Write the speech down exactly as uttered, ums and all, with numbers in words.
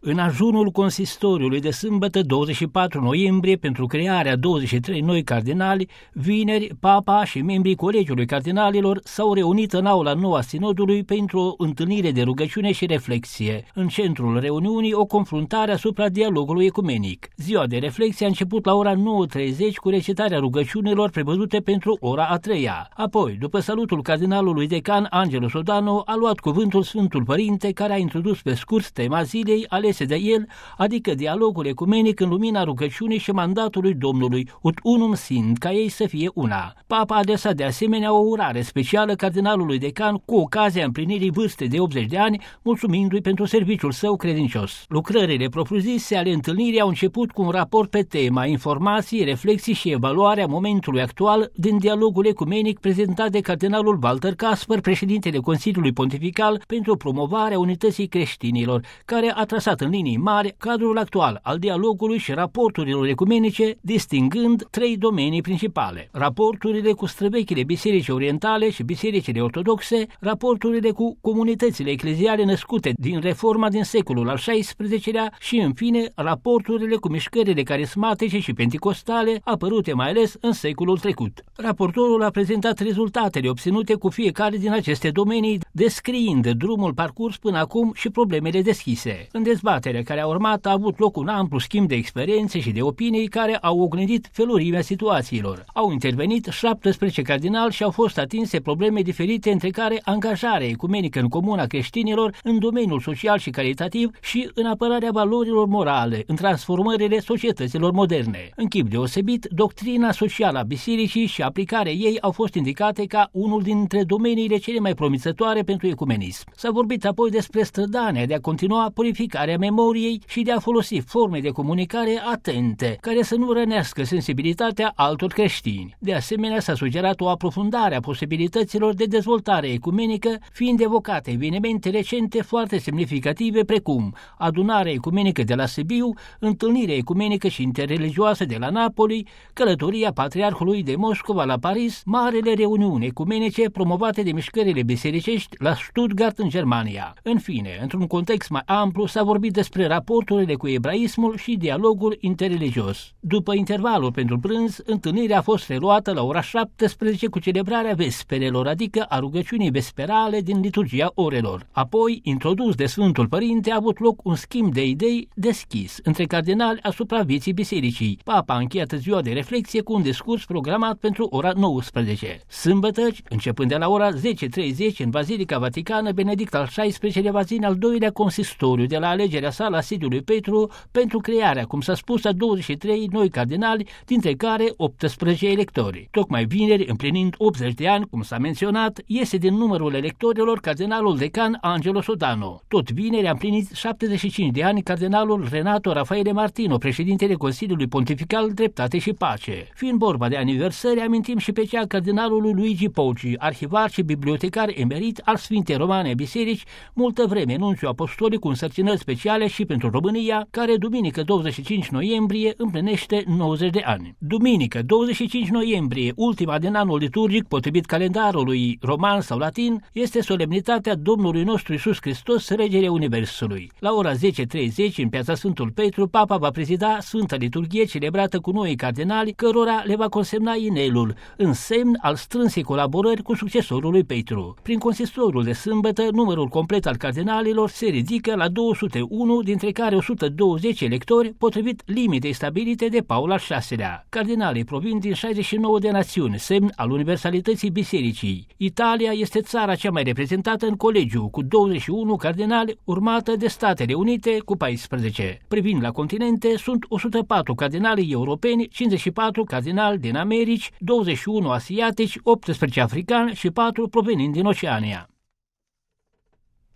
În ajunul consistoriului de sâmbătă douăzeci și patru noiembrie pentru crearea douăzeci și trei noi cardinali, vineri, papa și membrii Colegiului Cardinalilor s-au reunit în aula nouă a sinodului pentru o întâlnire de rugăciune și reflexie. În centrul reuniunii o confruntare asupra dialogului ecumenic. Ziua de reflexie a început la ora nouă treizeci cu recitarea rugăciunilor prevăzute pentru ora a treia. Apoi, după salutul cardinalului decan Angelo Sodano, a luat cuvântul Sfântul Părinte, care a introdus pe scurt tema zilei alese de el, adică dialogul ecumenic în lumina rugăciunii și mandatului Domnului, ut unum sint, ca ei să fie una. Papa a adresat de asemenea o urare specială cardinalului decan cu ocazia împlinirii vârstei de optzeci de ani, mulțumindu-i pentru serviciul său credincios. Lucrările propriu-zise ale întâlnirii au început cu un raport pe tema informații, reflexii și evaluarea momentului actual din dialogul ecumenic prezentat de cardinalul Walter Kasper, președintele Consiliului Pontifical pentru promovarea unității creștinilor, care a trasat în linii mari cadrul actual al dialogului și raporturilor ecumenice, distingând trei domenii principale: raporturile cu străvechile biserici orientale și bisericile ortodoxe, raporturile cu comunitățile ecleziale născute din reforma din secolul al șaisprezecelea și, în fine, raporturile cu mișcările carismatice și penticostale apărute mai ales în secolul trecut. Raportorul a prezentat rezultatele obținute cu fiecare din aceste domenii, descriind drumul parcurs până acum și problemele deschise. În dezbaterea care a urmat a avut loc un amplu schimb de experiențe și de opinii care au oglindit felurimea situațiilor. Au intervenit șaptesprezece cardinali și au fost atinse probleme diferite, între care angajarea ecumenică în comun a creștinilor în domeniul social și caritativ și în apărarea valorilor morale, în transformările societăților moderne. În chip deosebit, doctrina socială a bisericii și aplicarea ei au fost indicate ca unul dintre domeniile cele mai promițătoare pentru ecumenism. S-a vorbit apoi despre strădania de a continua purificarea memoriei și de a folosi forme de comunicare atente, care să nu rănească sensibilitatea altor creștini. De asemenea, s-a sugerat o aprofundare a posibilităților de dezvoltare ecumenică, fiind evocate evenimente recente foarte semnificative, precum adunarea ecumenică de la Sibiu, întâlnirea ecumenică și interreligioasă de la Napoli, călătoria Patriarhului de Moscova la Paris, marele reuniuni ecumenice promovate de mișcările bisericești la Stuttgart în Germania. În fine, într-un context mai amplu, s-a vorbit despre raporturile cu ebraismul și dialogul interreligios. După intervalul pentru prânz, întâlnirea a fost reluată la ora șaptesprezece cu celebrarea vesperelor, adică a rugăciunii vesperale din liturgia orelor. Apoi, introdus de Sfântul Părinte, a avut loc un schimb de idei deschis între cardinali asupra vieții bisericii. Papa a încheiat ziua de reflexie cu un discurs programat pentru ora nouăsprezece. Sâmbătă, începând de la ora zece treizeci în Bazilica Vaticană, Benedict al șaisprezecelea va ține al doilea consistoriu de la alegerea sa la sediul lui Petru pentru crearea, cum s-a spus, a douăzeci și trei noi cardinali, dintre care optsprezece electori. Tocmai vineri, împlinind optzeci de ani, cum s-a menționat, iese din numărul electorilor cardinalul decan Angelo Sodano. Tot vineri a împlinit șaptezeci și cinci de ani cardinalul Renato Raffaele Martino, președintele Consiliului Pontifical Dreptate și Pace. Fiind vorba de aniversări, amintim și pe cea a cardinalului Luigi Poggi, arhivar și bibliotecar emerit al Sfintei Romane Biserici, multă vreme nunțiu apostolic cu însărcinări speciale și pentru România, care duminică douăzeci și cinci noiembrie împlinește nouăzeci de ani. Duminică douăzeci și cinci noiembrie, ultima din anul liturgic potrivit calendarului roman sau latin, este solemnitatea Domnului nostru Iisus Hristos, Regele Universului. La ora zece treizeci, în piața Sfântul Petru, Papa va prezida Sfânta Liturghie celebrată cu noi cardinali, cărora le va consemna inelul, în semn al strânsei colaborări cu succesorul lui Petru. Prin consistoriul de sâmbătă, numărul complet al cardinalilor se ridică la două sute unu, dintre care o sută douăzeci electori, potrivit limitei stabilite de Paul al șaselea. Cardinalii provin din șaizeci și nouă de națiuni, semn al universalității bisericii. Italia este țara cea mai reprezentată în colegiu, cu douăzeci și unu cardinali, urmată de Statele Unite cu paisprezece. Privind la continente, sunt o sută patru cardinali europeni, cincizeci și patru cardinali din Americi, douăzeci și unu asiatici, optsprezece africani și patru provenind din Oceania.